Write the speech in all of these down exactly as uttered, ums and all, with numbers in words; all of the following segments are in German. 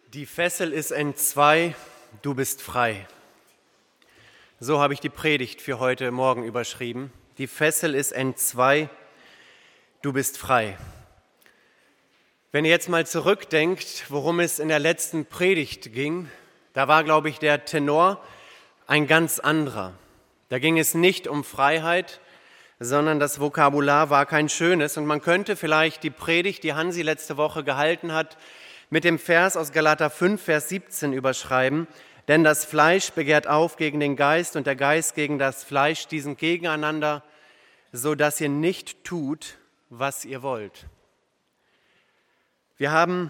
Die Fessel ist entzwei, du bist frei. So habe ich die Predigt für heute Morgen überschrieben. Die Fessel ist entzwei, du bist frei. Wenn ihr jetzt mal zurückdenkt, worum es in der letzten Predigt ging, da war, glaube ich, der Tenor ein ganz anderer. Da ging es nicht um Freiheit, sondern das Vokabular war kein schönes. Und man könnte vielleicht die Predigt, die Hansi letzte Woche gehalten hat, mit dem Vers aus Galater fünf, Vers siebzehn überschreiben. Denn das Fleisch begehrt auf gegen den Geist und der Geist gegen das Fleisch, die sind gegeneinander, so dass ihr nicht tut, was ihr wollt. Wir haben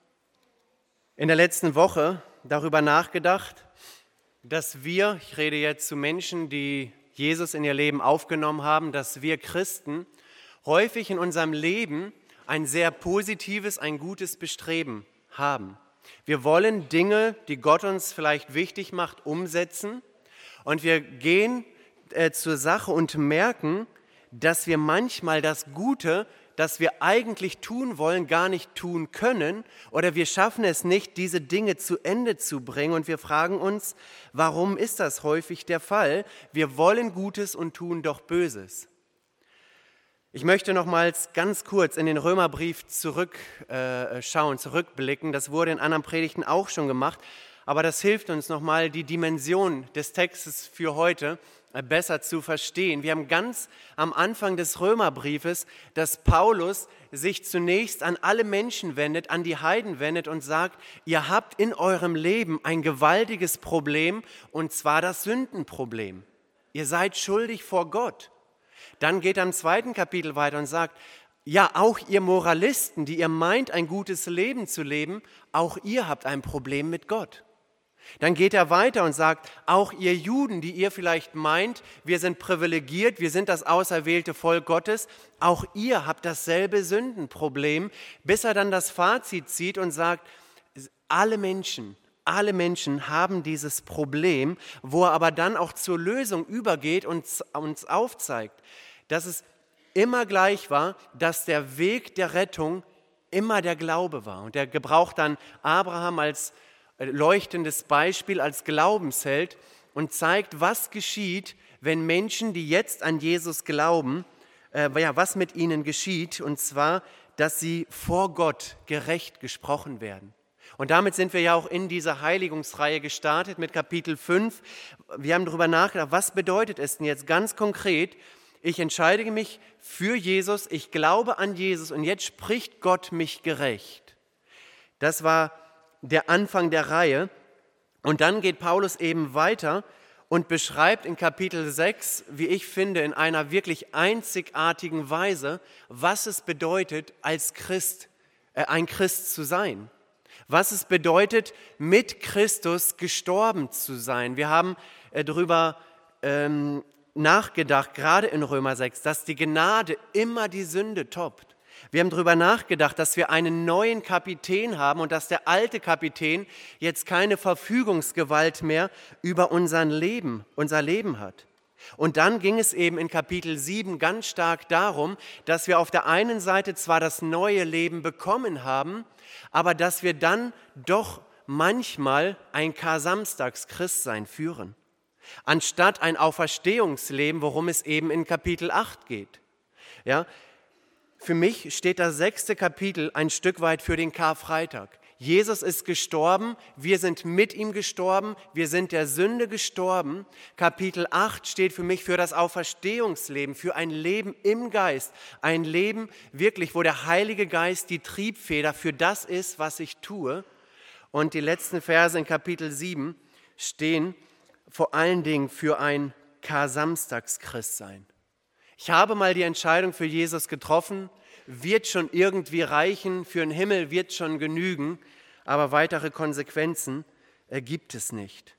in der letzten Woche darüber nachgedacht, dass wir, ich rede jetzt zu Menschen, die Jesus in ihr Leben aufgenommen haben, dass wir Christen häufig in unserem Leben ein sehr positives, ein gutes Bestreben haben. Wir wollen Dinge, die Gott uns vielleicht wichtig macht, umsetzen und wir gehen äh, zur Sache und merken, dass wir manchmal das Gute, das wir eigentlich tun wollen, gar nicht tun können oder wir schaffen es nicht, diese Dinge zu Ende zu bringen und wir fragen uns, warum ist das häufig der Fall? Wir wollen Gutes und tun doch Böses. Ich möchte nochmals ganz kurz in den Römerbrief zurückschauen, äh, zurückblicken. Das wurde in anderen Predigten auch schon gemacht, aber das hilft uns nochmal, die Dimension des Textes für heute äh, besser zu verstehen. Wir haben ganz am Anfang des Römerbriefes, dass Paulus sich zunächst an alle Menschen wendet, an die Heiden wendet und sagt, ihr habt in eurem Leben ein gewaltiges Problem, und zwar das Sündenproblem. Ihr seid schuldig vor Gott. Dann geht er im zweiten Kapitel weiter und sagt, ja, auch ihr Moralisten, die ihr meint, ein gutes Leben zu leben, auch ihr habt ein Problem mit Gott. Dann geht er weiter und sagt, auch ihr Juden, die ihr vielleicht meint, wir sind privilegiert, wir sind das auserwählte Volk Gottes, auch ihr habt dasselbe Sündenproblem, bis er dann das Fazit zieht und sagt, alle Menschen, alle Menschen haben dieses Problem, wo er aber dann auch zur Lösung übergeht und uns aufzeigt, dass es immer gleich war, dass der Weg der Rettung immer der Glaube war. Und er gebraucht dann Abraham als leuchtendes Beispiel, als Glaubensheld und zeigt, was geschieht, wenn Menschen, die jetzt an Jesus glauben, äh, ja, was mit ihnen geschieht, und zwar, dass sie vor Gott gerecht gesprochen werden. Und damit sind wir ja auch in dieser Heiligungsreihe gestartet mit Kapitel fünf. Wir haben darüber nachgedacht, was bedeutet es denn jetzt ganz konkret? Ich entscheide mich für Jesus, ich glaube an Jesus und jetzt spricht Gott mich gerecht. Das war der Anfang der Reihe. Und dann geht Paulus eben weiter und beschreibt in Kapitel sechs, wie ich finde, in einer wirklich einzigartigen Weise, was es bedeutet, als Christ, äh, ein Christ zu sein. Was es bedeutet, mit Christus gestorben zu sein. Wir haben äh, darüber ähm, nachgedacht, gerade in Römer sechs, dass die Gnade immer die Sünde toppt. Wir haben darüber nachgedacht, dass wir einen neuen Kapitän haben und dass der alte Kapitän jetzt keine Verfügungsgewalt mehr über unser Leben, unser Leben hat. Und dann ging es eben in Kapitel sieben ganz stark darum, dass wir auf der einen Seite zwar das neue Leben bekommen haben, aber dass wir dann doch manchmal ein Kar-Samstags-Christsein führen, anstatt ein Auferstehungsleben, worum es eben in Kapitel acht geht. Ja, für mich steht das sechste Kapitel ein Stück weit für den Karfreitag. Jesus ist gestorben, wir sind mit ihm gestorben, wir sind der Sünde gestorben. Kapitel acht steht für mich für das Auferstehungsleben, für ein Leben im Geist. Ein Leben wirklich, wo der Heilige Geist die Triebfeder für das ist, was ich tue. Und die letzten Verse in Kapitel sieben stehen vor allen Dingen für ein Kar-Samstags-Christsein. Ich habe mal die Entscheidung für Jesus getroffen, wird schon irgendwie reichen, für den Himmel wird schon genügen, aber weitere Konsequenzen äh, gibt es nicht.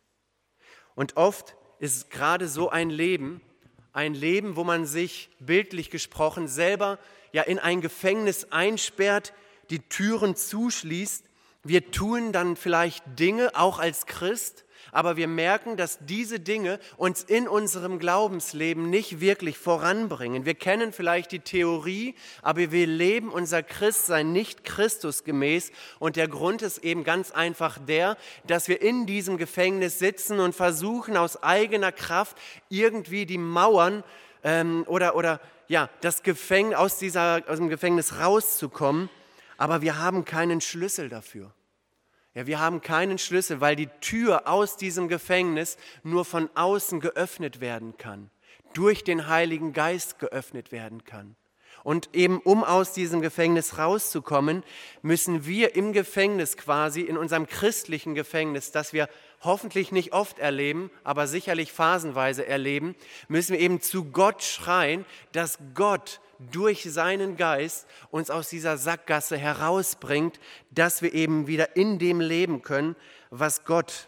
Und oft ist gerade so ein Leben, ein Leben, wo man sich bildlich gesprochen selber ja in ein Gefängnis einsperrt, die Türen zuschließt. Wir tun dann vielleicht Dinge, auch als Christ, aber wir merken, dass diese Dinge uns in unserem Glaubensleben nicht wirklich voranbringen. Wir kennen vielleicht die Theorie, aber wir leben unser Christsein nicht Christusgemäß und der Grund ist eben ganz einfach der, dass wir in diesem Gefängnis sitzen und versuchen aus eigener Kraft irgendwie die Mauern ähm, oder, oder ja, das Gefängnis, aus, dieser, aus dem Gefängnis rauszukommen, aber wir haben keinen Schlüssel dafür. Ja, wir haben keinen Schlüssel, weil die Tür aus diesem Gefängnis nur von außen geöffnet werden kann, durch den Heiligen Geist geöffnet werden kann. Und eben um aus diesem Gefängnis rauszukommen, müssen wir im Gefängnis quasi, in unserem christlichen Gefängnis, das wir hoffentlich nicht oft erleben, aber sicherlich phasenweise erleben, müssen wir eben zu Gott schreien, dass Gott durch seinen Geist uns aus dieser Sackgasse herausbringt, dass wir eben wieder in dem leben können, was Gott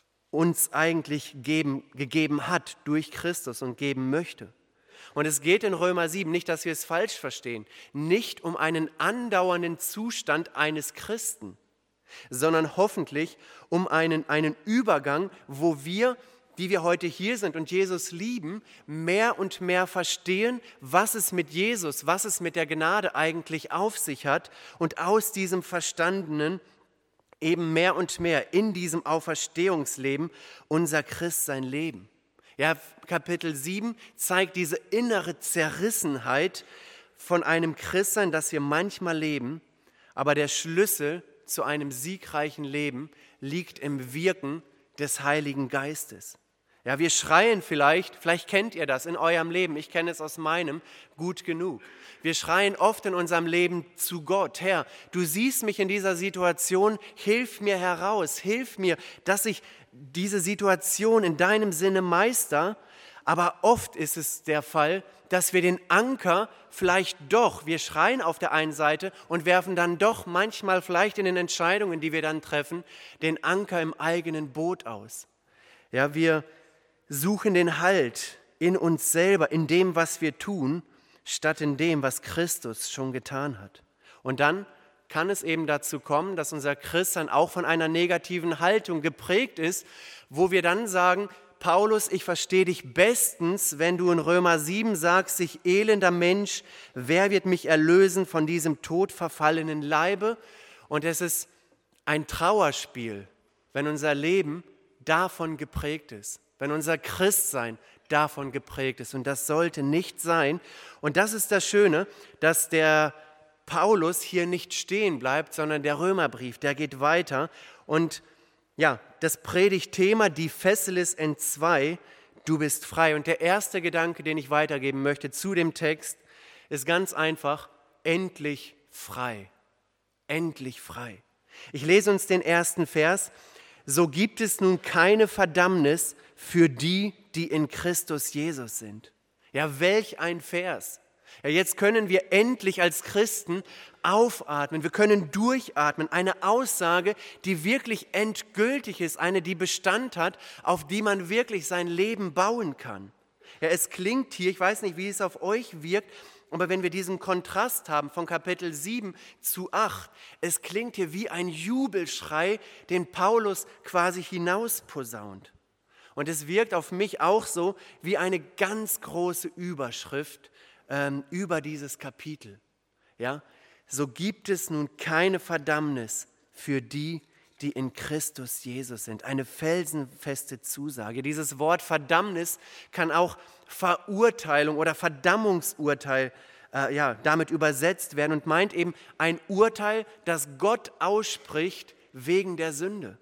uns eigentlich geben, gegeben hat durch Christus und geben möchte. Und es geht in Römer sieben, nicht, dass wir es falsch verstehen, nicht um einen andauernden Zustand eines Christen, sondern hoffentlich um einen, einen Übergang, wo wir, die wir heute hier sind und Jesus lieben, mehr und mehr verstehen, was es mit Jesus, was es mit der Gnade eigentlich auf sich hat und aus diesem Verstandenen eben mehr und mehr in diesem Auferstehungsleben unser Christsein leben. Ja, Kapitel sieben zeigt diese innere Zerrissenheit von einem Christsein, das wir manchmal leben, aber der Schlüssel zu einem siegreichen Leben liegt im Wirken des Heiligen Geistes. Ja, wir schreien vielleicht, vielleicht kennt ihr das in eurem Leben, ich kenne es aus meinem, gut genug. Wir schreien oft in unserem Leben zu Gott, Herr, du siehst mich in dieser Situation, hilf mir heraus, hilf mir, dass ich diese Situation in deinem Sinne meister. Aber oft ist es der Fall, dass wir den Anker vielleicht doch, wir schreien auf der einen Seite und werfen dann doch manchmal vielleicht in den Entscheidungen, die wir dann treffen, den Anker im eigenen Boot aus. Ja, wir suchen den Halt in uns selber, in dem, was wir tun, statt in dem, was Christus schon getan hat. Und dann kann es eben dazu kommen, dass unser Christsein auch von einer negativen Haltung geprägt ist, wo wir dann sagen, Paulus, ich verstehe dich bestens, wenn du in Römer sieben sagst, ich elender Mensch, wer wird mich erlösen von diesem todverfallenen Leibe? Und es ist ein Trauerspiel, wenn unser Leben davon geprägt ist, wenn unser Christsein davon geprägt ist. Und das sollte nicht sein. Und das ist das Schöne, dass der Paulus hier nicht stehen bleibt, sondern der Römerbrief, der geht weiter. Und ja, das Predigtthema, die Fessel ist entzwei, du bist frei. Und der erste Gedanke, den ich weitergeben möchte zu dem Text, ist ganz einfach, endlich frei. Endlich frei. Ich lese uns den ersten Vers. So gibt es nun keine Verdammnis für die, die in Christus Jesus sind. Ja, welch ein Vers. Ja, jetzt können wir endlich als Christen aufatmen, wir können durchatmen, eine Aussage, die wirklich endgültig ist, eine, die Bestand hat, auf die man wirklich sein Leben bauen kann. Ja, es klingt hier, ich weiß nicht, wie es auf euch wirkt, aber wenn wir diesen Kontrast haben von Kapitel sieben zu acht, es klingt hier wie ein Jubelschrei, den Paulus quasi hinausposaunt. Und es wirkt auf mich auch so wie eine ganz große Überschrift ähm, über dieses Kapitel. Ja? So gibt es nun keine Verdammnis für die, die in Christus Jesus sind. Eine felsenfeste Zusage. Dieses Wort Verdammnis kann auch Verurteilung oder Verdammungsurteil äh, ja, damit übersetzt werden und meint eben ein Urteil, das Gott ausspricht wegen der Sünde.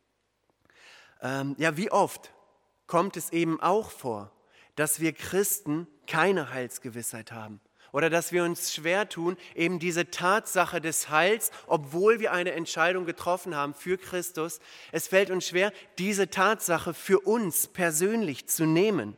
Ähm, ja, wie oft kommt es eben auch vor, dass wir Christen keine Heilsgewissheit haben oder dass wir uns schwer tun, eben diese Tatsache des Heils, obwohl wir eine Entscheidung getroffen haben für Christus, es fällt uns schwer, diese Tatsache für uns persönlich zu nehmen.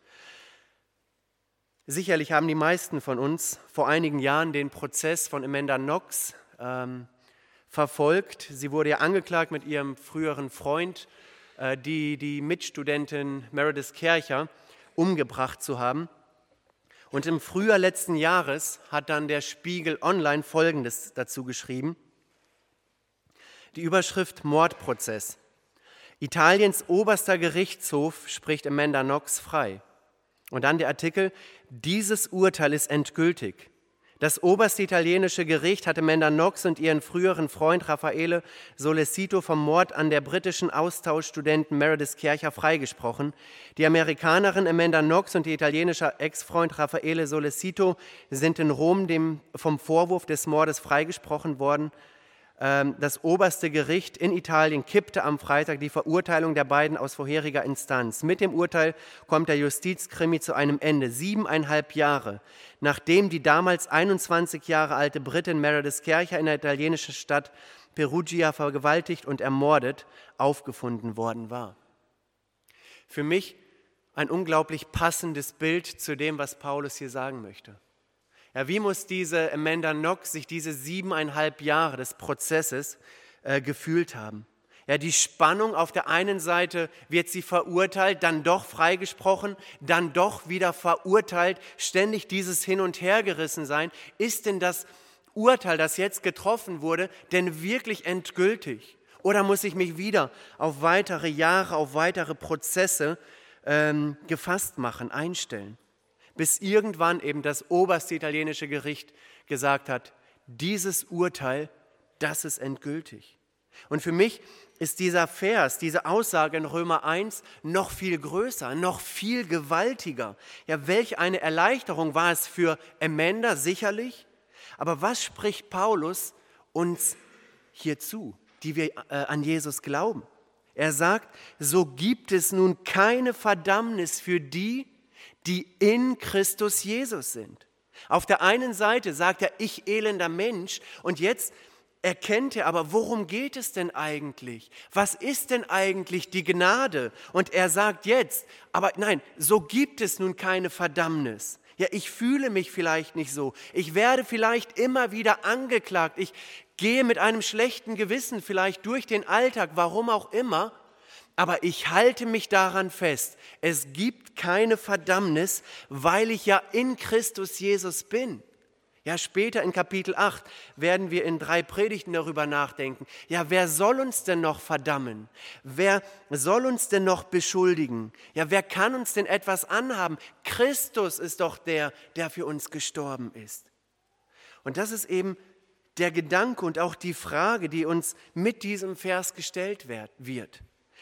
Sicherlich haben die meisten von uns vor einigen Jahren den Prozess von Amanda Knox ähm, verfolgt. Sie wurde ja angeklagt mit ihrem früheren Freund, äh, die die Mitstudentin Meredith Kercher umgebracht zu haben. Und im Frühjahr letzten Jahres hat dann der Spiegel Online Folgendes dazu geschrieben. Die Überschrift Mordprozess. Italiens oberster Gerichtshof spricht Amanda Knox frei. Und dann der Artikel, dieses Urteil ist endgültig. Das oberste italienische Gericht hat Amanda Knox und ihren früheren Freund Raffaele Sollecito vom Mord an der britischen Austauschstudentin Meredith Kercher freigesprochen. Die Amerikanerin Amanda Knox und ihr italienischer Ex-Freund Raffaele Sollecito sind in Rom dem, vom Vorwurf des Mordes freigesprochen worden. Das oberste Gericht in Italien kippte am Freitag die Verurteilung der beiden aus vorheriger Instanz. Mit dem Urteil kommt der Justizkrimi zu einem Ende. Siebeneinhalb Jahre, nachdem die damals einundzwanzig Jahre alte Britin Meredith Kercher in der italienischen Stadt Perugia vergewaltigt und ermordet aufgefunden worden war. Für mich ein unglaublich passendes Bild zu dem, was Paulus hier sagen möchte. Ja, wie muss diese Amanda Knox sich diese siebeneinhalb Jahre des Prozesses äh, gefühlt haben? Ja, die Spannung, auf der einen Seite wird sie verurteilt, dann doch freigesprochen, dann doch wieder verurteilt, ständig dieses Hin- und Hergerissen sein. Ist denn das Urteil, das jetzt getroffen wurde, denn wirklich endgültig? Oder muss ich mich wieder auf weitere Jahre, auf weitere Prozesse ähm, gefasst machen, einstellen? Bis irgendwann eben das oberste italienische Gericht gesagt hat, dieses Urteil, das ist endgültig. Und für mich ist dieser Vers, diese Aussage in Römer eins noch viel größer, noch viel gewaltiger. Ja, welch eine Erleichterung war es für Amanda sicherlich, aber was spricht Paulus uns hierzu, die wir äh, an Jesus glauben? Er sagt, so gibt es nun keine Verdammnis für die, die in Christus Jesus sind. Auf der einen Seite sagt er, ich elender Mensch, und jetzt erkennt er aber, worum geht es denn eigentlich? Was ist denn eigentlich die Gnade? Und er sagt jetzt, aber nein, so gibt es nun keine Verdammnis. Ja, ich fühle mich vielleicht nicht so. Ich werde vielleicht immer wieder angeklagt. Ich gehe mit einem schlechten Gewissen vielleicht durch den Alltag, warum auch immer. Aber ich halte mich daran fest, es gibt keine Verdammnis, weil ich ja in Christus Jesus bin. Ja, später in Kapitel acht werden wir in drei Predigten darüber nachdenken. Ja, wer soll uns denn noch verdammen? Wer soll uns denn noch beschuldigen? Ja, wer kann uns denn etwas anhaben? Christus ist doch der, der für uns gestorben ist. Und das ist eben der Gedanke und auch die Frage, die uns mit diesem Vers gestellt wird.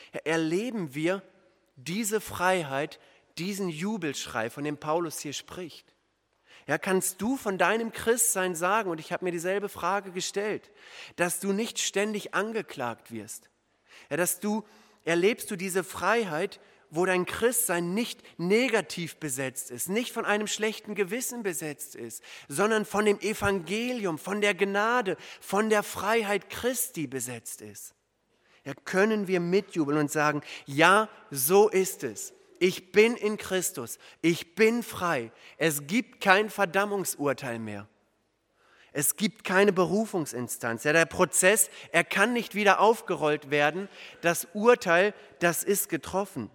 Erleben wir diese Freiheit, diesen Jubelschrei, von dem Paulus hier spricht? Ja, kannst du von deinem Christsein sagen, und ich habe mir dieselbe Frage gestellt, dass du nicht ständig angeklagt wirst? Ja, dass du, erlebst du diese Freiheit, wo dein Christsein nicht negativ besetzt ist, nicht von einem schlechten Gewissen besetzt ist, sondern von dem Evangelium, von der Gnade, von der Freiheit Christi besetzt ist? Ja, können wir mitjubeln und sagen, ja, so ist es. Ich bin in Christus, ich bin frei. Es gibt kein Verdammungsurteil mehr. Es gibt keine Berufungsinstanz. Ja, der Prozess, er kann nicht wieder aufgerollt werden. Das Urteil, das ist getroffen.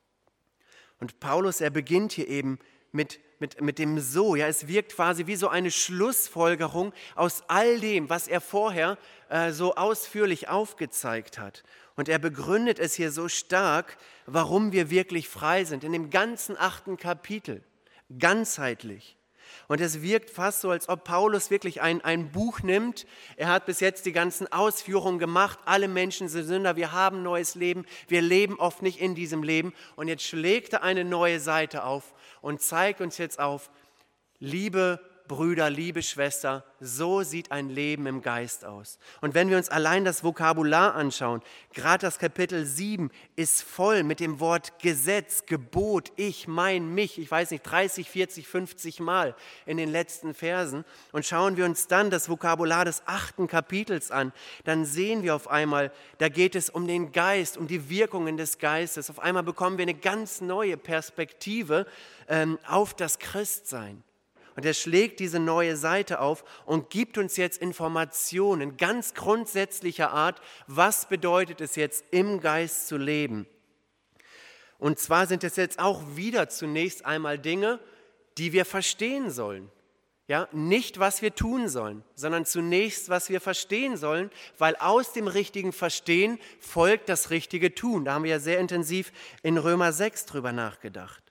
Und Paulus, er beginnt hier eben mit Mit, mit dem So, ja, es wirkt quasi wie so eine Schlussfolgerung aus all dem, was er vorher äh, so ausführlich aufgezeigt hat. Und er begründet es hier so stark, warum wir wirklich frei sind, in dem ganzen achten Kapitel, ganzheitlich. Und es wirkt fast so, als ob Paulus wirklich ein, ein Buch nimmt. Er hat bis jetzt die ganzen Ausführungen gemacht. Alle Menschen sind Sünder, wir haben neues Leben. Wir leben oft nicht in diesem Leben. Und jetzt schlägt er eine neue Seite auf und zeigt uns jetzt auf, liebe Brüder, liebe Schwester, so sieht ein Leben im Geist aus. Und wenn wir uns allein das Vokabular anschauen, gerade das Kapitel sieben ist voll mit dem Wort Gesetz, Gebot, ich, mein, mich, ich weiß nicht, dreißig, vierzig, fünfzig Mal in den letzten Versen. Und schauen wir uns dann das Vokabular des achten Kapitels an, dann sehen wir auf einmal, da geht es um den Geist, um die Wirkungen des Geistes. Auf einmal bekommen wir eine ganz neue Perspektive ähm, auf das Christsein. Und er schlägt diese neue Seite auf und gibt uns jetzt Informationen ganz grundsätzlicher Art, was bedeutet es jetzt im Geist zu leben. Und zwar sind es jetzt auch wieder zunächst einmal Dinge, die wir verstehen sollen. Ja, nicht, was wir tun sollen, sondern zunächst, was wir verstehen sollen, weil aus dem richtigen Verstehen folgt das richtige Tun. Da haben wir ja sehr intensiv in Römer sechs drüber nachgedacht.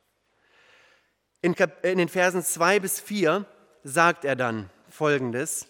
In, Kap- in den Versen zwei bis vier sagt er dann Folgendes: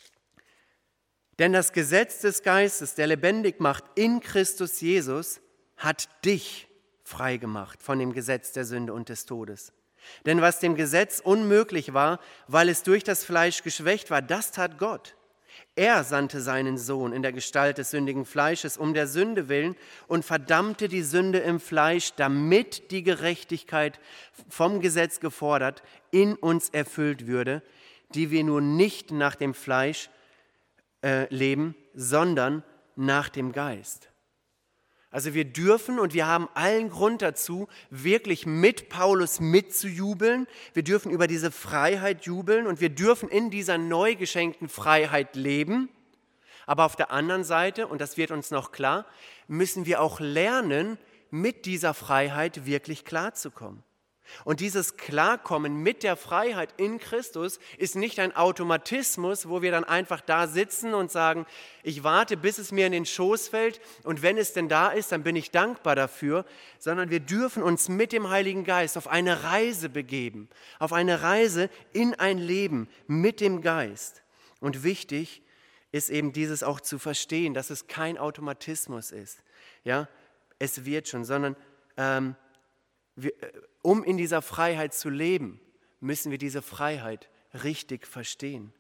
Denn das Gesetz des Geistes, der lebendig macht in Christus Jesus, hat dich frei gemacht von dem Gesetz der Sünde und des Todes. Denn was dem Gesetz unmöglich war, weil es durch das Fleisch geschwächt war, das tat Gott. Er sandte seinen Sohn in der Gestalt des sündigen Fleisches um der Sünde willen und verdammte die Sünde im Fleisch, damit die Gerechtigkeit vom Gesetz gefordert in uns erfüllt würde, die wir nun nicht nach dem Fleisch äh, leben, sondern nach dem Geist. Also wir dürfen und wir haben allen Grund dazu, wirklich mit Paulus mitzujubeln. Wir dürfen über diese Freiheit jubeln und wir dürfen in dieser neu geschenkten Freiheit leben. Aber auf der anderen Seite, und das wird uns noch klar, müssen wir auch lernen, mit dieser Freiheit wirklich klarzukommen. Und dieses Klarkommen mit der Freiheit in Christus ist nicht ein Automatismus, wo wir dann einfach da sitzen und sagen, ich warte, bis es mir in den Schoß fällt und wenn es denn da ist, dann bin ich dankbar dafür, sondern wir dürfen uns mit dem Heiligen Geist auf eine Reise begeben, auf eine Reise in ein Leben mit dem Geist. Und wichtig ist eben dieses auch zu verstehen, dass es kein Automatismus ist. Ja, es wird schon, sondern ähm, wir, um in dieser Freiheit zu leben, müssen wir diese Freiheit richtig verstehen.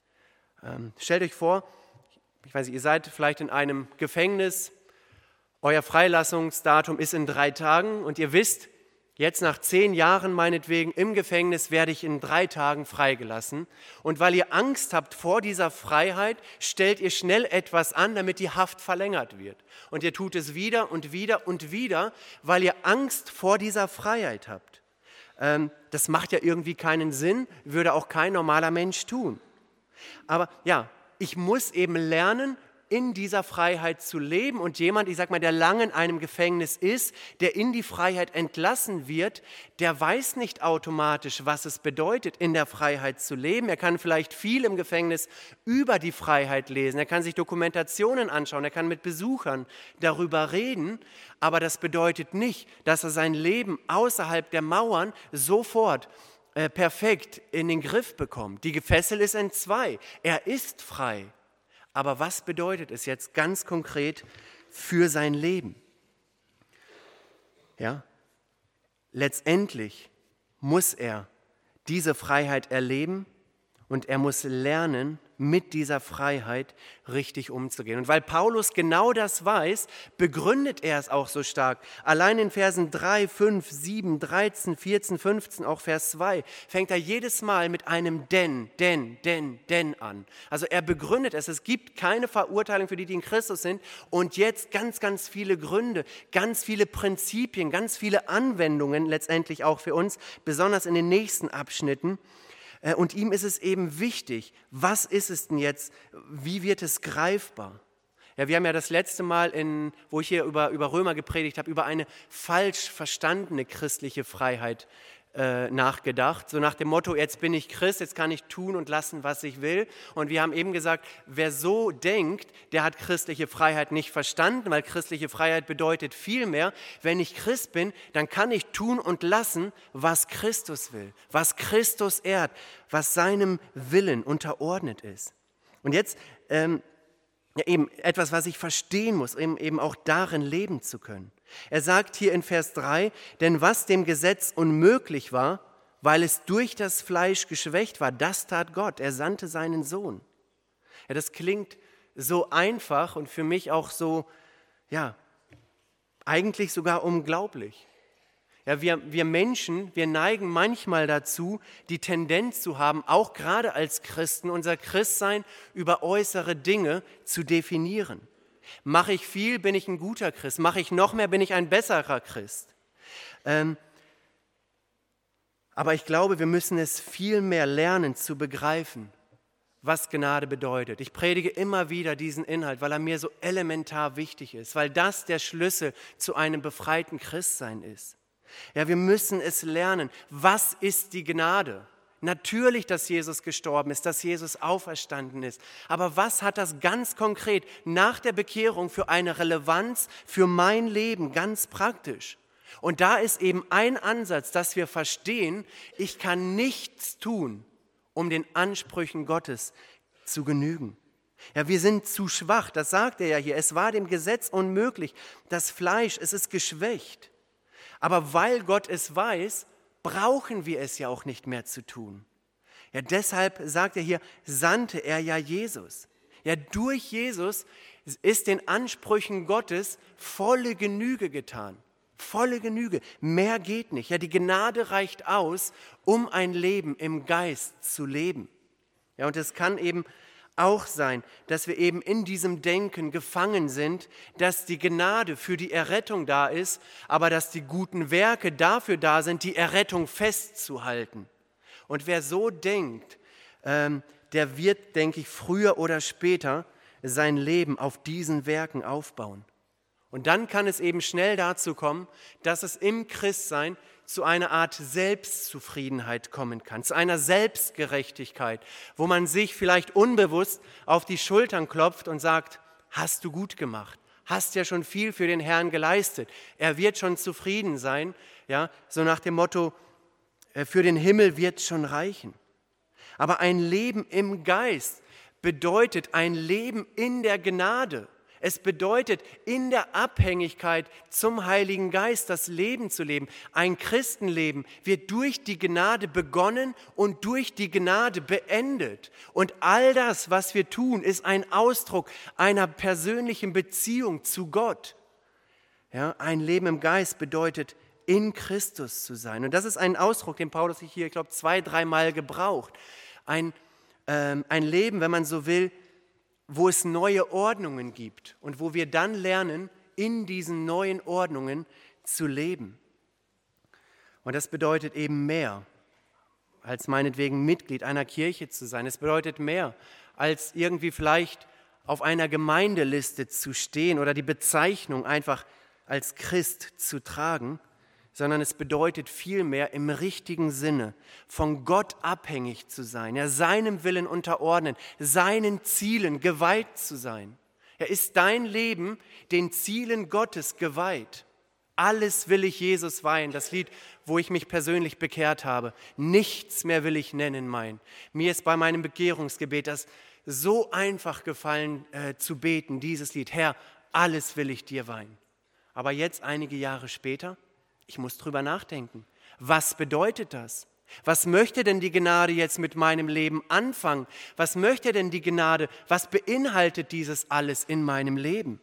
Ähm, stellt euch vor, ich weiß nicht, ihr seid vielleicht in einem Gefängnis, euer Freilassungsdatum ist in drei Tagen und ihr wisst, jetzt nach zehn Jahren meinetwegen im Gefängnis werde ich in drei Tagen freigelassen. Und weil ihr Angst habt vor dieser Freiheit, stellt ihr schnell etwas an, damit die Haft verlängert wird. Und ihr tut es wieder und wieder und wieder, weil ihr Angst vor dieser Freiheit habt. Ähm, das macht ja irgendwie keinen Sinn, würde auch kein normaler Mensch tun. Aber ja, ich muss eben lernen, in dieser Freiheit zu leben und jemand, ich sag mal, der lange in einem Gefängnis ist, der in die Freiheit entlassen wird, der weiß nicht automatisch, was es bedeutet, in der Freiheit zu leben. Er kann vielleicht viel im Gefängnis über die Freiheit lesen, er kann sich Dokumentationen anschauen, er kann mit Besuchern darüber reden, aber das bedeutet nicht, dass er sein Leben außerhalb der Mauern sofort äh, perfekt in den Griff bekommt. Die Gefessel ist entzwei, er ist frei. Aber was bedeutet es jetzt ganz konkret für sein Leben? Ja, letztendlich muss er diese Freiheit erleben und er muss lernen, mit dieser Freiheit richtig umzugehen. Und weil Paulus genau das weiß, begründet er es auch so stark. Allein in Versen drei, fünf, sieben, dreizehn, vierzehn, fünfzehn, auch Vers zwei, fängt er jedes Mal mit einem Denn, Denn, Denn, Denn an. Also er begründet es. Es gibt keine Verurteilung für die, die in Christus sind. Und jetzt ganz, ganz viele Gründe, ganz viele Prinzipien, ganz viele Anwendungen letztendlich auch für uns, besonders in den nächsten Abschnitten. Und ihm ist es eben wichtig, was ist es denn jetzt, wie wird es greifbar? Ja, wir haben ja das letzte Mal, in, wo ich hier über, über Römer gepredigt habe, über eine falsch verstandene christliche Freiheit äh, nachgedacht. So nach dem Motto, jetzt bin ich Christ, jetzt kann ich tun und lassen, was ich will. Und wir haben eben gesagt, wer so denkt, der hat christliche Freiheit nicht verstanden, weil christliche Freiheit bedeutet vielmehr, wenn ich Christ bin, dann kann ich tun und lassen, was Christus will, was Christus ehrt, was seinem Willen unterordnet ist. Und jetzt ähm, ja, eben etwas, was ich verstehen muss, eben, eben auch darin leben zu können. Er sagt hier in Vers drei, denn was dem Gesetz unmöglich war, weil es durch das Fleisch geschwächt war, das tat Gott. Er sandte seinen Sohn. Ja, das klingt so einfach und für mich auch so, ja, eigentlich sogar unglaublich. Ja, wir, wir Menschen, wir neigen manchmal dazu, die Tendenz zu haben, auch gerade als Christen, unser Christsein über äußere Dinge zu definieren. Mache ich viel, bin ich ein guter Christ. Mache ich noch mehr, bin ich ein besserer Christ. Ähm, aber ich glaube, wir müssen es viel mehr lernen zu begreifen, was Gnade bedeutet. Ich predige immer wieder diesen Inhalt, weil er mir so elementar wichtig ist, weil das der Schlüssel zu einem befreiten Christsein ist. Ja, wir müssen es lernen. Was ist die Gnade? Natürlich, dass Jesus gestorben ist, dass Jesus auferstanden ist. Aber was hat das ganz konkret nach der Bekehrung für eine Relevanz für mein Leben, ganz praktisch? Und da ist eben ein Ansatz, dass wir verstehen, ich kann nichts tun, um den Ansprüchen Gottes zu genügen. Ja, wir sind zu schwach, das sagt er ja hier. Es war dem Gesetz unmöglich. Das Fleisch, es ist geschwächt. Aber weil Gott es weiß, brauchen wir es ja auch nicht mehr zu tun. Ja, deshalb sagt er hier, sandte er ja Jesus. Ja, durch Jesus ist den Ansprüchen Gottes volle Genüge getan. Volle Genüge. Mehr geht nicht. Ja, die Gnade reicht aus, um ein Leben im Geist zu leben. Ja, und es kann eben auch sein, dass wir eben in diesem Denken gefangen sind, dass die Gnade für die Errettung da ist, aber dass die guten Werke dafür da sind, die Errettung festzuhalten. Und wer so denkt, ähm, der wird, denke ich, früher oder später sein Leben auf diesen Werken aufbauen. Und dann kann es eben schnell dazu kommen, dass es im Christsein zu einer Art Selbstzufriedenheit kommen kann, zu einer Selbstgerechtigkeit, wo man sich vielleicht unbewusst auf die Schultern klopft und sagt, hast du gut gemacht, hast ja schon viel für den Herrn geleistet, er wird schon zufrieden sein, ja, so nach dem Motto, für den Himmel wird es schon reichen. Aber ein Leben im Geist bedeutet ein Leben in der Gnade. Es bedeutet, in der Abhängigkeit zum Heiligen Geist das Leben zu leben. Ein Christenleben wird durch die Gnade begonnen und durch die Gnade beendet. Und all das, was wir tun, ist ein Ausdruck einer persönlichen Beziehung zu Gott. Ja, ein Leben im Geist bedeutet, in Christus zu sein. Und das ist ein Ausdruck, den Paulus hier, ich glaube, zwei, dreimal gebraucht. Ein, ähm, ein Leben, wenn man so will, wo es neue Ordnungen gibt und wo wir dann lernen, in diesen neuen Ordnungen zu leben. Und das bedeutet eben mehr, als meinetwegen Mitglied einer Kirche zu sein. Es bedeutet mehr, als irgendwie vielleicht auf einer Gemeindeliste zu stehen oder die Bezeichnung einfach als Christ zu tragen, sondern es bedeutet vielmehr im richtigen Sinne von Gott abhängig zu sein, ja, seinem Willen unterordnen, seinen Zielen geweiht zu sein. Ja, ist dein Leben den Zielen Gottes geweiht? Alles will ich Jesus weihen, das Lied, wo ich mich persönlich bekehrt habe. Nichts mehr will ich nennen mein. Mir ist bei meinem Bekehrungsgebet das so einfach gefallen äh, zu beten, dieses Lied. Herr, alles will ich dir weihen. Aber jetzt, einige Jahre später, ich muss drüber nachdenken. Was bedeutet das? Was möchte denn die Gnade jetzt mit meinem Leben anfangen? Was möchte denn die Gnade? Was beinhaltet dieses alles in meinem Leben?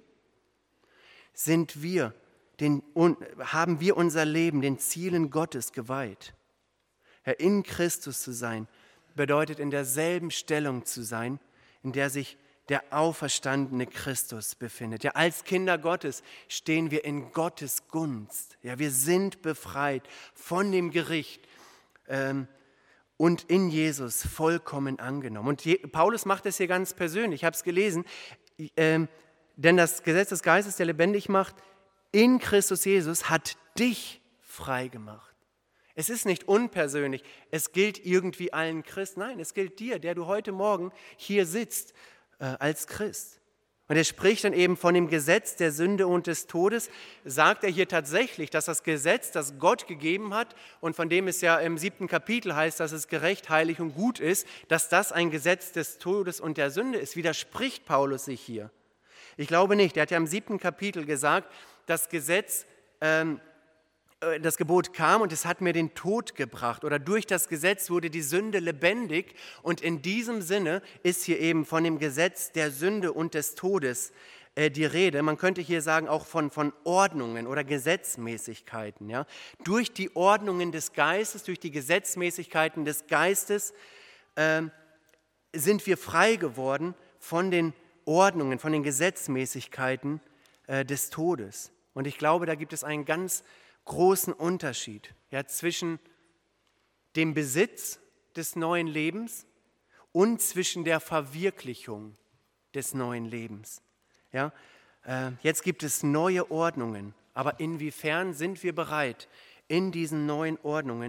Sind wir, den, haben wir unser Leben den Zielen Gottes geweiht? Ja, in Christus zu sein, bedeutet in derselben Stellung zu sein, in der sich der auferstandene Christus befindet. Ja, als Kinder Gottes stehen wir in Gottes Gunst. Ja, wir sind befreit von dem Gericht ähm, und in Jesus vollkommen angenommen. Und Je- Paulus macht es hier ganz persönlich. Ich habe es gelesen. Ähm, denn das Gesetz des Geistes, der lebendig macht, in Christus Jesus hat dich frei gemacht. Es ist nicht unpersönlich. Es gilt irgendwie allen Christen. Nein, es gilt dir, der du heute Morgen hier sitzt, als Christ. Und er spricht dann eben von dem Gesetz der Sünde und des Todes, sagt er hier tatsächlich, dass das Gesetz, das Gott gegeben hat und von dem es ja im siebten Kapitel heißt, dass es gerecht, heilig und gut ist, dass das ein Gesetz des Todes und der Sünde ist, widerspricht Paulus sich hier. Ich glaube nicht. Er hat ja im siebten Kapitel gesagt, das Gesetz, ähm, das Gebot kam und es hat mir den Tod gebracht oder durch das Gesetz wurde die Sünde lebendig und in diesem Sinne ist hier eben von dem Gesetz der Sünde und des Todes äh, die Rede. Man könnte hier sagen auch von, von Ordnungen oder Gesetzmäßigkeiten. Ja? Durch die Ordnungen des Geistes, durch die Gesetzmäßigkeiten des Geistes äh, sind wir frei geworden von den Ordnungen, von den Gesetzmäßigkeiten äh, des Todes. Und ich glaube, da gibt es einen ganz großen Unterschied ja, zwischen dem Besitz des neuen Lebens und zwischen der Verwirklichung des neuen Lebens. Ja, äh, jetzt gibt es neue Ordnungen, aber inwiefern sind wir bereit, in diesen neuen Ordnungen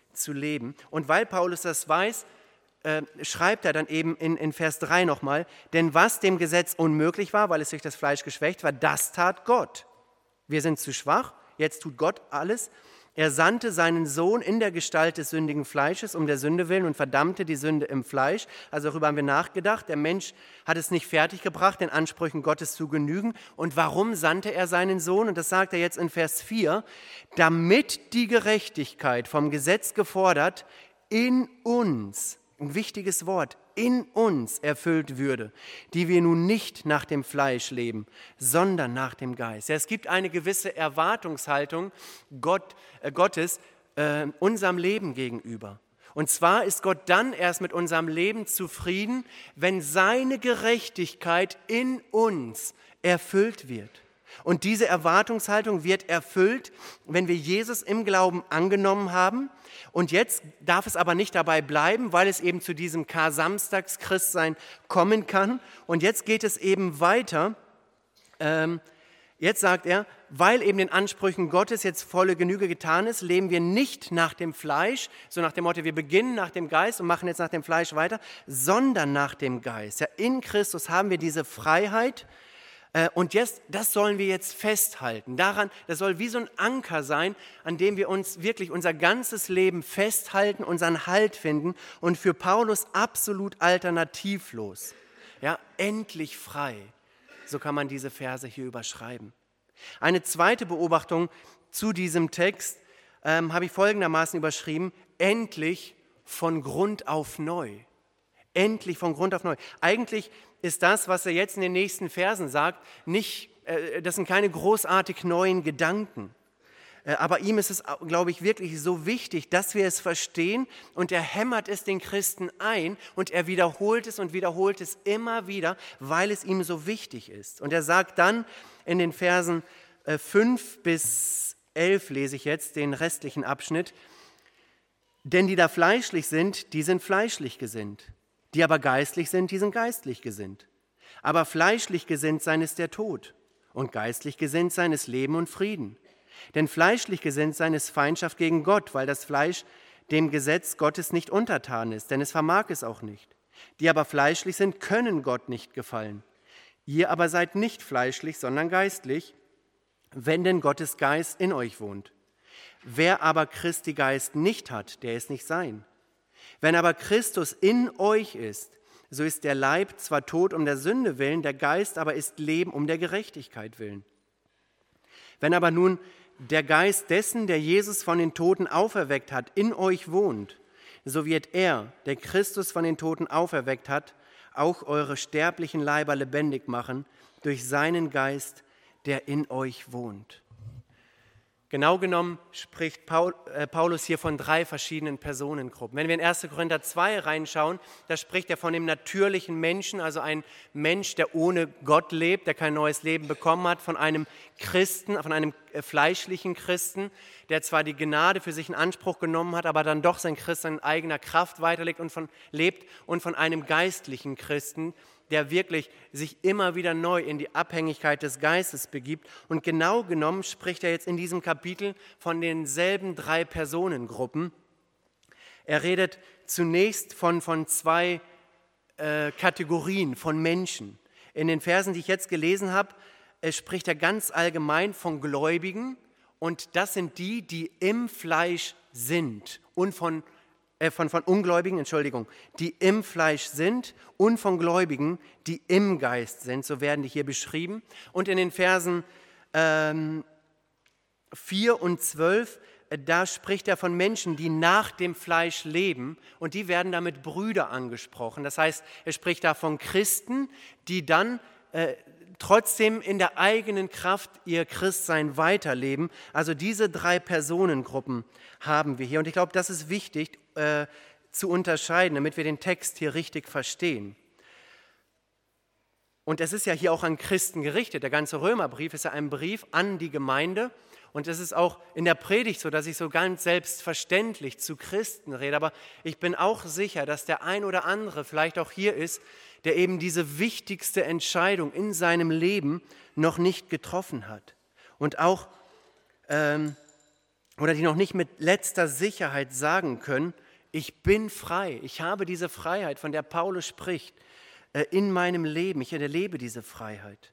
zu leben. Und weil Paulus das weiß, äh, schreibt er dann eben in, in Vers drei nochmal, denn was dem Gesetz unmöglich war, weil es durch das Fleisch geschwächt war, das tat Gott. Wir sind zu schwach, jetzt tut Gott alles. Er sandte seinen Sohn in der Gestalt des sündigen Fleisches um der Sünde willen und verdammte die Sünde im Fleisch. Also darüber haben wir nachgedacht. Der Mensch hat es nicht fertiggebracht, den Ansprüchen Gottes zu genügen. Und warum sandte er seinen Sohn? Und das sagt er jetzt in Vers vier. Damit die Gerechtigkeit vom Gesetz gefordert in uns, ein wichtiges Wort, in uns erfüllt würde, die wir nun nicht nach dem Fleisch leben, sondern nach dem Geist. Ja, es gibt eine gewisse Erwartungshaltung Gott, äh, Gottes äh, unserem Leben gegenüber. Und zwar ist Gott dann erst mit unserem Leben zufrieden, wenn seine Gerechtigkeit in uns erfüllt wird. Und diese Erwartungshaltung wird erfüllt, wenn wir Jesus im Glauben angenommen haben. Und jetzt darf es aber nicht dabei bleiben, weil es eben zu diesem Kar-Samstags-Christsein kommen kann. Und jetzt geht es eben weiter. Ähm, jetzt sagt er, weil eben den Ansprüchen Gottes jetzt volle Genüge getan ist, leben wir nicht nach dem Fleisch, so nach dem Motto, wir beginnen nach dem Geist und machen jetzt nach dem Fleisch weiter, sondern nach dem Geist. Ja, in Christus haben wir diese Freiheit. Und jetzt, das sollen wir jetzt festhalten. Daran, das soll wie so ein Anker sein, an dem wir uns wirklich unser ganzes Leben festhalten, unseren Halt finden und für Paulus absolut alternativlos. Ja, endlich frei. So kann man diese Verse hier überschreiben. Eine zweite Beobachtung zu diesem Text ähm, habe ich folgendermaßen überschrieben: Endlich von Grund auf neu. Endlich von Grund auf neu. Eigentlich ist das, was er jetzt in den nächsten Versen sagt, nicht, äh, das sind keine großartig neuen Gedanken. Äh, aber ihm ist es, glaube ich, wirklich so wichtig, dass wir es verstehen, und er hämmert es den Christen ein und er wiederholt es und wiederholt es immer wieder, weil es ihm so wichtig ist. Und er sagt dann in den Versen äh, fünf bis elf, lese ich jetzt den restlichen Abschnitt, denn die da fleischlich sind, die sind fleischlich gesinnt. Die aber geistlich sind, die sind geistlich gesinnt. Aber fleischlich gesinnt sein ist der Tod, und geistlich gesinnt sein ist Leben und Frieden. Denn fleischlich gesinnt sein ist Feindschaft gegen Gott, weil das Fleisch dem Gesetz Gottes nicht untertan ist, denn es vermag es auch nicht. Die aber fleischlich sind, können Gott nicht gefallen. Ihr aber seid nicht fleischlich, sondern geistlich, wenn denn Gottes Geist in euch wohnt. Wer aber Christi Geist nicht hat, der ist nicht sein. Wenn aber Christus in euch ist, so ist der Leib zwar tot um der Sünde willen, der Geist aber ist Leben um der Gerechtigkeit willen. Wenn aber nun der Geist dessen, der Jesus von den Toten auferweckt hat, in euch wohnt, so wird er, der Christus von den Toten auferweckt hat, auch eure sterblichen Leiber lebendig machen durch seinen Geist, der in euch wohnt. Genau genommen spricht Paul, äh, Paulus hier von drei verschiedenen Personengruppen. Wenn wir in erster Korinther zwei reinschauen, da spricht er von dem natürlichen Menschen, also ein Mensch, der ohne Gott lebt, der kein neues Leben bekommen hat, von einem Christen, von einem äh, fleischlichen Christen, der zwar die Gnade für sich in Anspruch genommen hat, aber dann doch sein Christ in eigener Kraft weiterlebt und von, lebt, und von einem geistlichen Christen, der wirklich sich immer wieder neu in die Abhängigkeit des Geistes begibt. Und genau genommen spricht er jetzt in diesem Kapitel von denselben drei Personengruppen. Er redet zunächst von, von zwei äh, Kategorien von Menschen. In den Versen, die ich jetzt gelesen habe, äh, spricht er ganz allgemein von Gläubigen, und das sind die, die im Fleisch sind, und von Von, von Ungläubigen, Entschuldigung, die im Fleisch sind, und von Gläubigen, die im Geist sind, so werden die hier beschrieben. Und in den Versen ähm, vier und zwölf, äh, da spricht er von Menschen, die nach dem Fleisch leben, und die werden damit Brüder angesprochen. Das heißt, er spricht da von Christen, die dann äh, trotzdem in der eigenen Kraft ihr Christsein weiterleben. Also diese drei Personengruppen haben wir hier. Und ich glaube, das ist wichtig äh, zu unterscheiden, damit wir den Text hier richtig verstehen. Und es ist ja hier auch an Christen gerichtet. Der ganze Römerbrief ist ja ein Brief an die Gemeinde. Und es ist auch in der Predigt so, dass ich so ganz selbstverständlich zu Christen rede. Aber ich bin auch sicher, dass der ein oder andere vielleicht auch hier ist, der eben diese wichtigste Entscheidung in seinem Leben noch nicht getroffen hat. Und auch ähm, oder die noch nicht mit letzter Sicherheit sagen können, ich bin frei, ich habe diese Freiheit, von der Paulus spricht, in meinem Leben, ich erlebe diese Freiheit.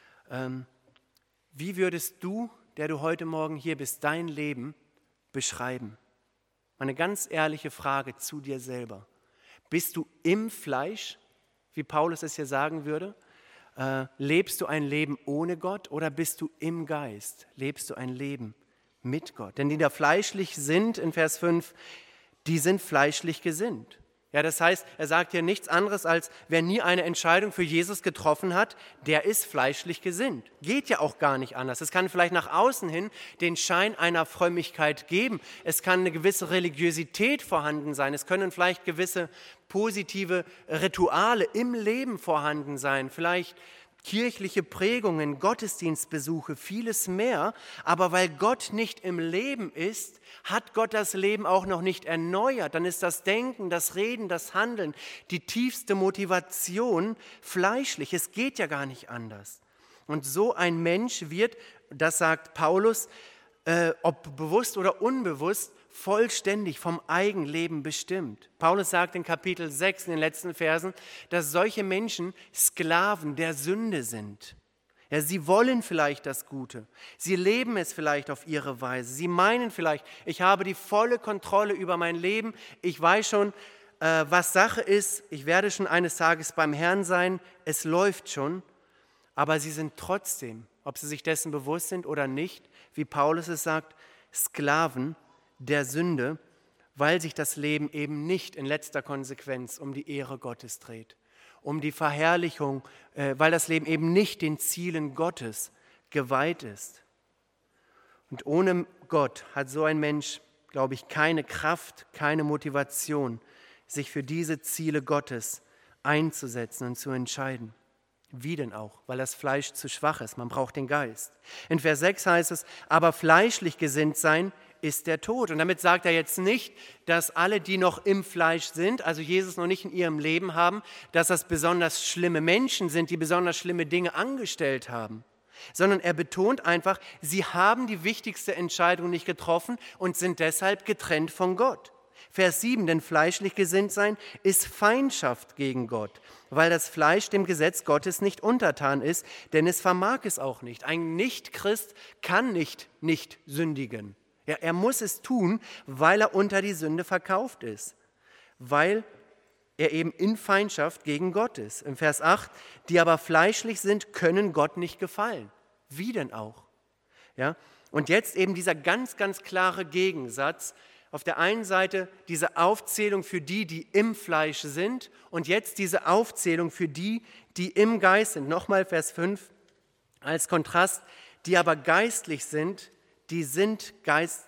Wie würdest du, der du heute Morgen hier bist, dein Leben beschreiben? Eine ganz ehrliche Frage zu dir selber. Bist du im Fleisch, wie Paulus es hier sagen würde? Äh, lebst du ein Leben ohne Gott oder bist du im Geist? Lebst du ein Leben mit Gott? Denn die da fleischlich sind, in Vers fünf, die sind fleischlich gesinnt. Ja, das heißt, er sagt hier nichts anderes als, wer nie eine Entscheidung für Jesus getroffen hat, der ist fleischlich gesinnt. Geht ja auch gar nicht anders. Es kann vielleicht nach außen hin den Schein einer Frömmigkeit geben. Es kann eine gewisse Religiosität vorhanden sein. Es können vielleicht gewisse positive Rituale im Leben vorhanden sein. Vielleicht kirchliche Prägungen, Gottesdienstbesuche, vieles mehr. Aber weil Gott nicht im Leben ist, hat Gott das Leben auch noch nicht erneuert. Dann ist das Denken, das Reden, das Handeln, die tiefste Motivation fleischlich. Es geht ja gar nicht anders. Und so ein Mensch wird, das sagt Paulus, äh, ob bewusst oder unbewusst, vollständig vom Eigenleben bestimmt. Paulus sagt in Kapitel sechs, in den letzten Versen, dass solche Menschen Sklaven der Sünde sind. Ja, sie wollen vielleicht das Gute, sie leben es vielleicht auf ihre Weise, sie meinen vielleicht, ich habe die volle Kontrolle über mein Leben, ich weiß schon, äh, was Sache ist, ich werde schon eines Tages beim Herrn sein, es läuft schon, aber sie sind trotzdem, ob sie sich dessen bewusst sind oder nicht, wie Paulus es sagt, Sklaven der Sünde, weil sich das Leben eben nicht in letzter Konsequenz um die Ehre Gottes dreht, um die Verherrlichung, äh, weil das Leben eben nicht den Zielen Gottes geweiht ist. Und ohne Gott hat so ein Mensch, glaube ich, keine Kraft, keine Motivation, sich für diese Ziele Gottes einzusetzen und zu entscheiden. Wie denn auch? Weil das Fleisch zu schwach ist, man braucht den Geist. In Vers sechs heißt es, aber fleischlich gesinnt sein ist der Tod. Und damit sagt er jetzt nicht, dass alle, die noch im Fleisch sind, also Jesus noch nicht in ihrem Leben haben, dass das besonders schlimme Menschen sind, die besonders schlimme Dinge angestellt haben, sondern er betont einfach, sie haben die wichtigste Entscheidung nicht getroffen und sind deshalb getrennt von Gott. Vers sieben, denn fleischlich gesinnt sein ist Feindschaft gegen Gott, weil das Fleisch dem Gesetz Gottes nicht untertan ist, denn es vermag es auch nicht. Ein Nicht-Christ kann nicht nicht sündigen. Ja, er muss es tun, weil er unter die Sünde verkauft ist, weil er eben in Feindschaft gegen Gott ist. Im Vers acht, die aber fleischlich sind, können Gott nicht gefallen. Wie denn auch? Ja? Und jetzt eben dieser ganz, ganz klare Gegensatz. Auf der einen Seite diese Aufzählung für die, die im Fleisch sind und jetzt diese Aufzählung für die, die im Geist sind. Nochmal Vers fünf als Kontrast, die aber geistlich sind, die sind geist,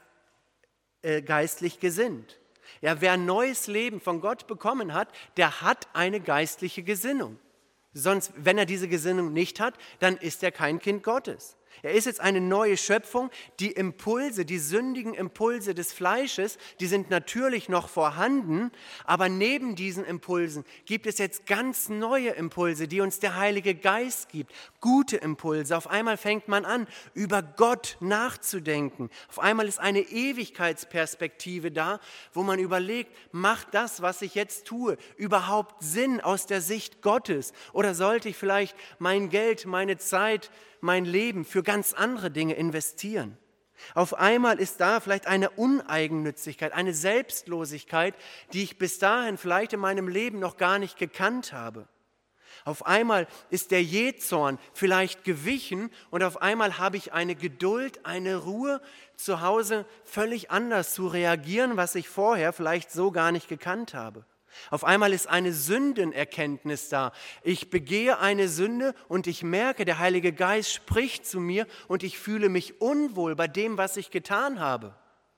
äh, geistlich gesinnt. Ja, wer ein neues Leben von Gott bekommen hat, der hat eine geistliche Gesinnung. Sonst, wenn er diese Gesinnung nicht hat, dann ist er kein Kind Gottes. Er ist jetzt eine neue Schöpfung. Die Impulse, die sündigen Impulse des Fleisches, die sind natürlich noch vorhanden, aber neben diesen Impulsen gibt es jetzt ganz neue Impulse, die uns der Heilige Geist gibt. Gute Impulse. Auf einmal fängt man an, über Gott nachzudenken. Auf einmal ist eine Ewigkeitsperspektive da, wo man überlegt, macht das, was ich jetzt tue, überhaupt Sinn aus der Sicht Gottes? Oder sollte ich vielleicht mein Geld, meine Zeit, mein Leben für ganz andere Dinge investieren? Auf einmal ist da vielleicht eine Uneigennützigkeit, eine Selbstlosigkeit, die ich bis dahin vielleicht in meinem Leben noch gar nicht gekannt habe. Auf einmal ist der Jähzorn vielleicht gewichen und auf einmal habe ich eine Geduld, eine Ruhe, zu Hause völlig anders zu reagieren, was ich vorher vielleicht so gar nicht gekannt habe. Auf einmal ist eine Sündenerkenntnis da. Ich begehe eine Sünde und ich merke, der Heilige Geist spricht zu mir und ich fühle mich unwohl bei dem, was ich getan habe.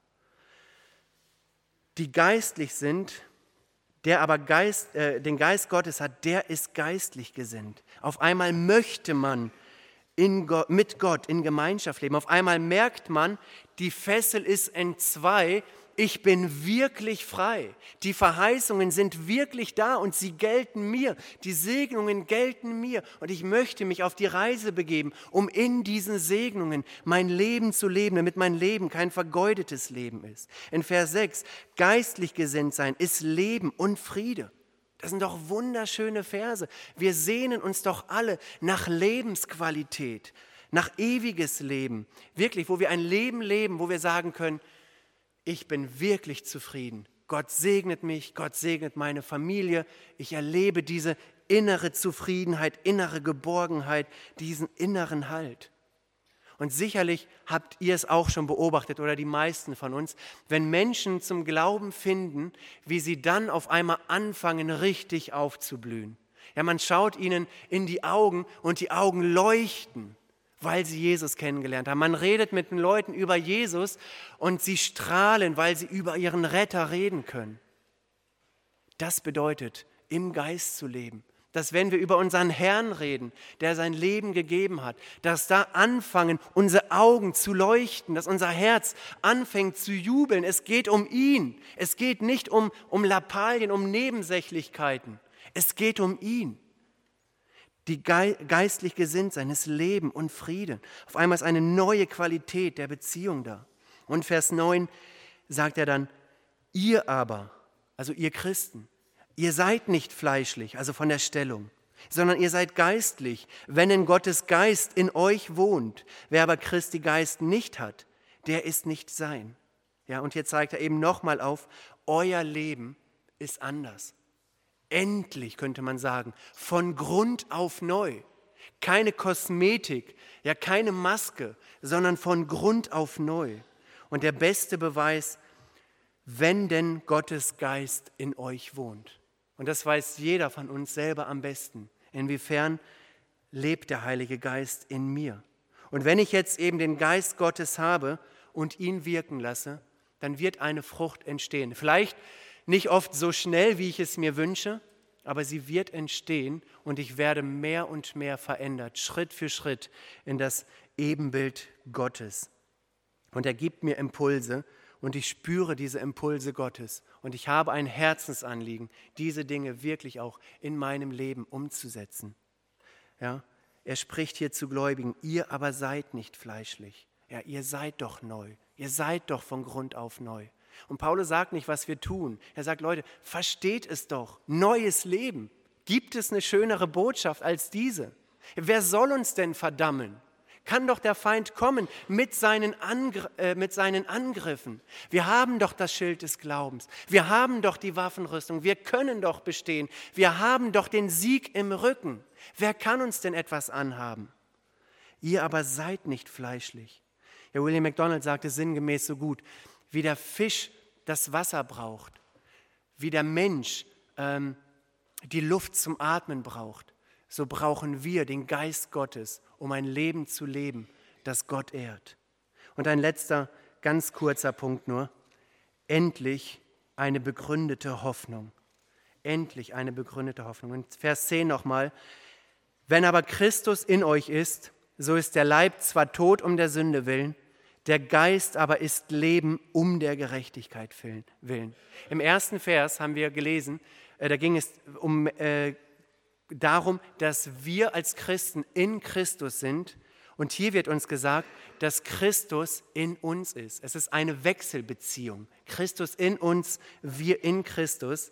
Die geistlich sind, der aber Geist, äh, den Geist Gottes hat, der ist geistlich gesinnt. Auf einmal möchte man in Gott, mit Gott in Gemeinschaft leben. Auf einmal merkt man, die Fessel ist entzwei, ich bin wirklich frei. Die Verheißungen sind wirklich da und sie gelten mir. Die Segnungen gelten mir. Und ich möchte mich auf die Reise begeben, um in diesen Segnungen mein Leben zu leben, damit mein Leben kein vergeudetes Leben ist. In Vers sechs, geistlich gesinnt sein ist Leben und Friede. Das sind doch wunderschöne Verse. Wir sehnen uns doch alle nach Lebensqualität, nach ewiges Leben. Wirklich, wo wir ein Leben leben, wo wir sagen können, ich bin wirklich zufrieden. Gott segnet mich, Gott segnet meine Familie. Ich erlebe diese innere Zufriedenheit, innere Geborgenheit, diesen inneren Halt. Und sicherlich habt ihr es auch schon beobachtet oder die meisten von uns, wenn Menschen zum Glauben finden, wie sie dann auf einmal anfangen, richtig aufzublühen. Ja, man schaut ihnen in die Augen und die Augen leuchten, weil sie Jesus kennengelernt haben. Man redet mit den Leuten über Jesus und sie strahlen, weil sie über ihren Retter reden können. Das bedeutet, im Geist zu leben. Dass wenn wir über unseren Herrn reden, der sein Leben gegeben hat, dass da anfangen, unsere Augen zu leuchten, dass unser Herz anfängt zu jubeln. Es geht um ihn. Es geht nicht um, um Lappalien, um Nebensächlichkeiten. Es geht um ihn. Die geistlich gesinnt sein ist Leben und Frieden. Auf einmal ist eine neue Qualität der Beziehung da. Und Vers neun sagt er dann, ihr aber, also ihr Christen, ihr seid nicht fleischlich, also von der Stellung, sondern ihr seid geistlich, wenn in Gottes Geist in euch wohnt. Wer aber Christi Geist nicht hat, der ist nicht sein. Ja, und hier zeigt er eben nochmal auf, euer Leben ist anders. Endlich, könnte man sagen, von Grund auf neu. Keine Kosmetik, ja keine Maske, sondern von Grund auf neu. Und der beste Beweis, wenn denn Gottes Geist in euch wohnt. Und das weiß jeder von uns selber am besten. Inwiefern lebt der Heilige Geist in mir? Und wenn ich jetzt eben den Geist Gottes habe und ihn wirken lasse, dann wird eine Frucht entstehen. Vielleicht nicht oft so schnell, wie ich es mir wünsche, aber sie wird entstehen und ich werde mehr und mehr verändert, Schritt für Schritt in das Ebenbild Gottes. Und er gibt mir Impulse und ich spüre diese Impulse Gottes. Und ich habe ein Herzensanliegen, diese Dinge wirklich auch in meinem Leben umzusetzen. Ja, er spricht hier zu Gläubigen, ihr aber seid nicht fleischlich. Ja, ihr seid doch neu. Ihr seid doch von Grund auf neu. Und Paulus sagt nicht, was wir tun. Er sagt, Leute, versteht es doch. Neues Leben. Gibt es eine schönere Botschaft als diese? Wer soll uns denn verdammen? Kann doch der Feind kommen mit seinen, Angr- äh, mit seinen Angriffen. Wir haben doch das Schild des Glaubens. Wir haben doch die Waffenrüstung. Wir können doch bestehen. Wir haben doch den Sieg im Rücken. Wer kann uns denn etwas anhaben? Ihr aber seid nicht fleischlich. Ja, William MacDonald sagte sinngemäß so gut, wie der Fisch das Wasser braucht, wie der Mensch ähm, die Luft zum Atmen braucht, so brauchen wir den Geist Gottes, um ein Leben zu leben, das Gott ehrt. Und ein letzter, ganz kurzer Punkt nur. Endlich eine begründete Hoffnung. Endlich eine begründete Hoffnung. Und Vers zehn nochmal. Wenn aber Christus in euch ist, so ist der Leib zwar tot um der Sünde willen, der Geist aber ist Leben um der Gerechtigkeit willen. Im ersten Vers haben wir gelesen, äh, da ging es um, äh, darum, dass wir als Christen in Christus sind. Und hier wird uns gesagt, dass Christus in uns ist. Es ist eine Wechselbeziehung. Christus in uns, wir in Christus.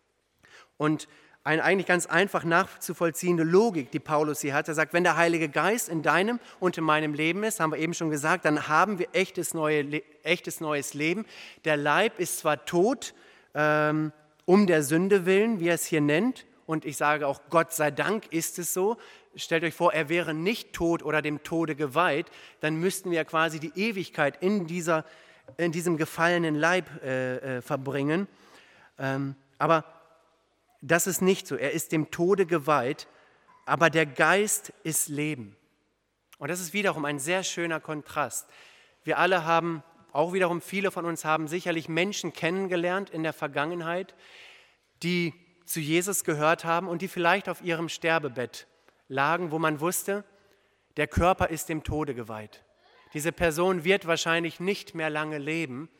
Und eine eigentlich ganz einfach nachzuvollziehende Logik, die Paulus hier hat. Er sagt, wenn der Heilige Geist in deinem und in meinem Leben ist, haben wir eben schon gesagt, dann haben wir echtes, neue, echtes neues Leben. Der Leib ist zwar tot, ähm, um der Sünde willen, wie er es hier nennt, und ich sage auch, Gott sei Dank ist es so. Stellt euch vor, er wäre nicht tot oder dem Tode geweiht, dann müssten wir quasi die Ewigkeit in, dieser, in diesem gefallenen Leib äh, äh, verbringen. Ähm, aber das ist nicht so. Er ist dem Tode geweiht, aber der Geist ist Leben. Und das ist wiederum ein sehr schöner Kontrast. Wir alle haben, auch wiederum viele von uns haben sicherlich Menschen kennengelernt in der Vergangenheit, die zu Jesus gehört haben und die vielleicht auf ihrem Sterbebett lagen, wo man wusste, der Körper ist dem Tode geweiht. Diese Person wird wahrscheinlich nicht mehr lange leben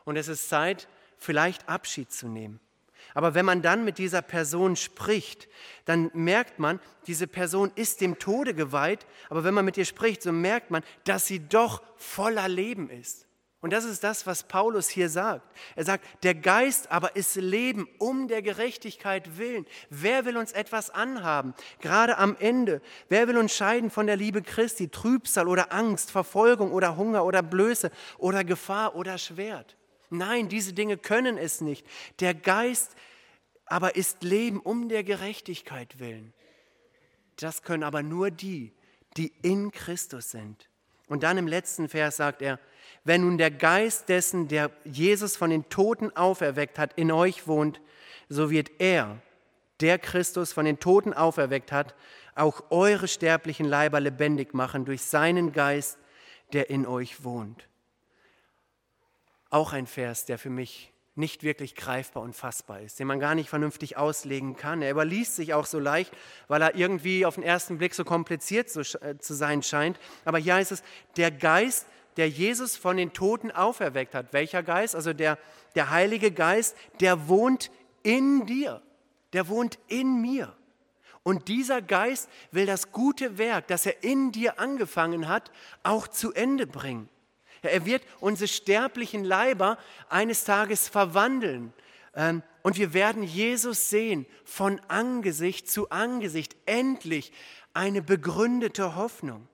und es ist Zeit, vielleicht Abschied zu nehmen. Aber wenn man dann mit dieser Person spricht, dann merkt man, diese Person ist dem Tode geweiht, aber wenn man mit ihr spricht, so merkt man, dass sie doch voller Leben ist. Und das ist das, was Paulus hier sagt. Er sagt, der Geist aber ist Leben um der Gerechtigkeit willen. Wer will uns etwas anhaben? Gerade am Ende. Wer will uns scheiden von der Liebe Christi? Trübsal oder Angst, Verfolgung oder Hunger oder Blöße oder Gefahr oder Schwert? Nein, diese Dinge können es nicht. Der Geist aber ist Leben um der Gerechtigkeit willen. Das können aber nur die, die in Christus sind. Und dann im letzten Vers sagt er, wenn nun der Geist dessen, der Jesus von den Toten auferweckt hat, in euch wohnt, so wird er, der Christus von den Toten auferweckt hat, auch eure sterblichen Leiber lebendig machen durch seinen Geist, der in euch wohnt. Auch ein Vers, der für mich nicht wirklich greifbar und fassbar ist, den man gar nicht vernünftig auslegen kann. Er überliest sich auch so leicht, weil er irgendwie auf den ersten Blick so kompliziert zu, äh, zu sein scheint. Aber hier heißt es, der Geist, der Jesus von den Toten auferweckt hat. Welcher Geist? Also der, der Heilige Geist, der wohnt in dir, der wohnt in mir. Und dieser Geist will das gute Werk, das er in dir angefangen hat, auch zu Ende bringen. Er wird unsere sterblichen Leiber eines Tages verwandeln. Und wir werden Jesus sehen, von Angesicht zu Angesicht. Endlich eine begründete Hoffnung.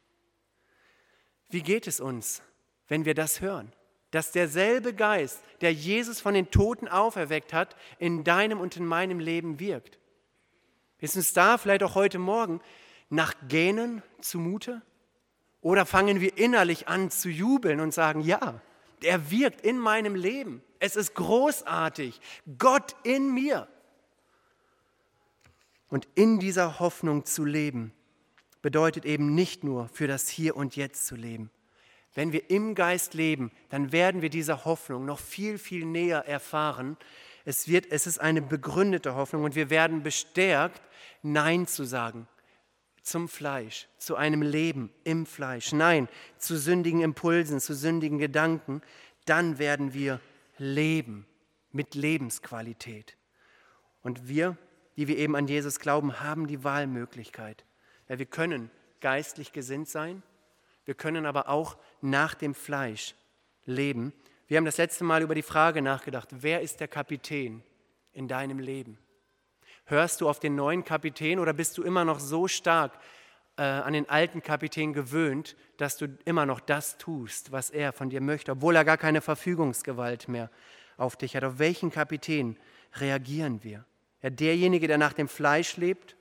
Wie geht es uns, wenn wir das hören? Dass derselbe Geist, der Jesus von den Toten auferweckt hat, in deinem und in meinem Leben wirkt. Ist uns da vielleicht auch heute Morgen nach Gähnen zumute? Oder fangen wir innerlich an zu jubeln und sagen, ja, er wirkt in meinem Leben. Es ist großartig. Gott in mir. Und in dieser Hoffnung zu leben, bedeutet eben nicht nur für das Hier und Jetzt zu leben. Wenn wir im Geist leben, dann werden wir diese Hoffnung noch viel, viel näher erfahren. Es wird, es ist eine begründete Hoffnung und wir werden bestärkt, Nein zu sagen. Zum Fleisch, zu einem Leben im Fleisch. Nein, zu sündigen Impulsen, zu sündigen Gedanken. Dann werden wir leben mit Lebensqualität. Und wir, die wir eben an Jesus glauben, haben die Wahlmöglichkeit. Ja, wir können geistlich gesinnt sein, wir können aber auch nach dem Fleisch leben. Wir haben das letzte Mal über die Frage nachgedacht, wer ist der Kapitän in deinem Leben? Hörst du auf den neuen Kapitän oder bist du immer noch so stark äh, an den alten Kapitän gewöhnt, dass du immer noch das tust, was er von dir möchte, obwohl er gar keine Verfügungsgewalt mehr auf dich hat? Auf welchen Kapitän reagieren wir? Ja, derjenige, der nach dem Fleisch lebt,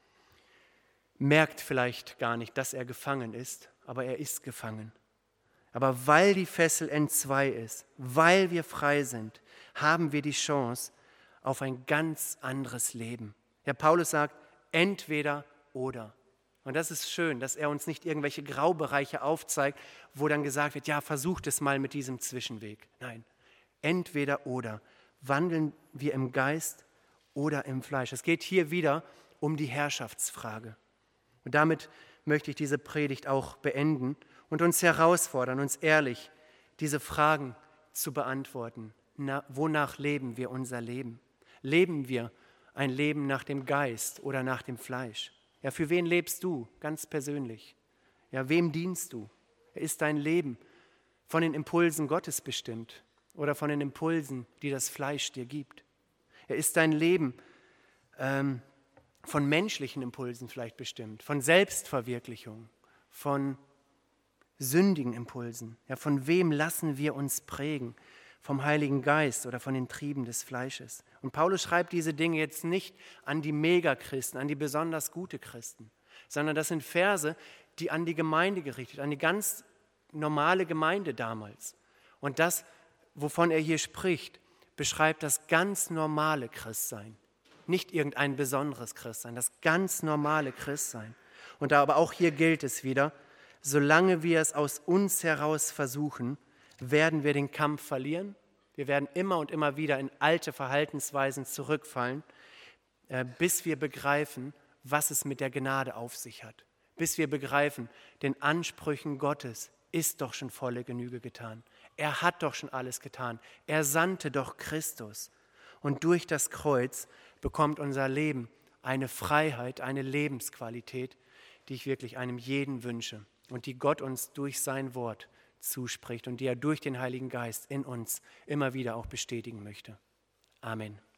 merkt vielleicht gar nicht, dass er gefangen ist, aber er ist gefangen. Aber weil die Fessel entzwei ist, weil wir frei sind, haben wir die Chance auf ein ganz anderes Leben. Ja, Paulus sagt, entweder oder. Und das ist schön, dass er uns nicht irgendwelche Graubereiche aufzeigt, wo dann gesagt wird, ja, versucht es mal mit diesem Zwischenweg. Nein, entweder oder. Wandeln wir im Geist oder im Fleisch. Es geht hier wieder um die Herrschaftsfrage. Und damit möchte ich diese Predigt auch beenden und uns herausfordern, uns ehrlich diese Fragen zu beantworten. Na, wonach leben wir unser Leben? Leben wir ein Leben nach dem Geist oder nach dem Fleisch? Ja, für wen lebst du ganz persönlich? Ja, wem dienst du? Ist dein Leben von den Impulsen Gottes bestimmt oder von den Impulsen, die das Fleisch dir gibt? Ja, ist dein Leben ähm, von menschlichen Impulsen vielleicht bestimmt, von Selbstverwirklichung, von sündigen Impulsen? Ja, von wem lassen wir uns prägen? Vom Heiligen Geist oder von den Trieben des Fleisches. Und Paulus schreibt diese Dinge jetzt nicht an die Megachristen, an die besonders gute Christen, sondern das sind Verse, die an die Gemeinde gerichtet, an die ganz normale Gemeinde damals. Und das, wovon er hier spricht, beschreibt das ganz normale Christsein. Nicht irgendein besonderes Christsein, das ganz normale Christsein. Und da aber auch hier gilt es wieder, solange wir es aus uns heraus versuchen, werden wir den Kampf verlieren. Wir werden immer und immer wieder in alte Verhaltensweisen zurückfallen, bis wir begreifen, was es mit der Gnade auf sich hat. Bis wir begreifen, den Ansprüchen Gottes ist doch schon volle Genüge getan. Er hat doch schon alles getan. Er sandte doch Christus. Und durch das Kreuz bekommt unser Leben eine Freiheit, eine Lebensqualität, die ich wirklich einem jeden wünsche und die Gott uns durch sein Wort zuspricht und die er durch den Heiligen Geist in uns immer wieder auch bestätigen möchte. Amen.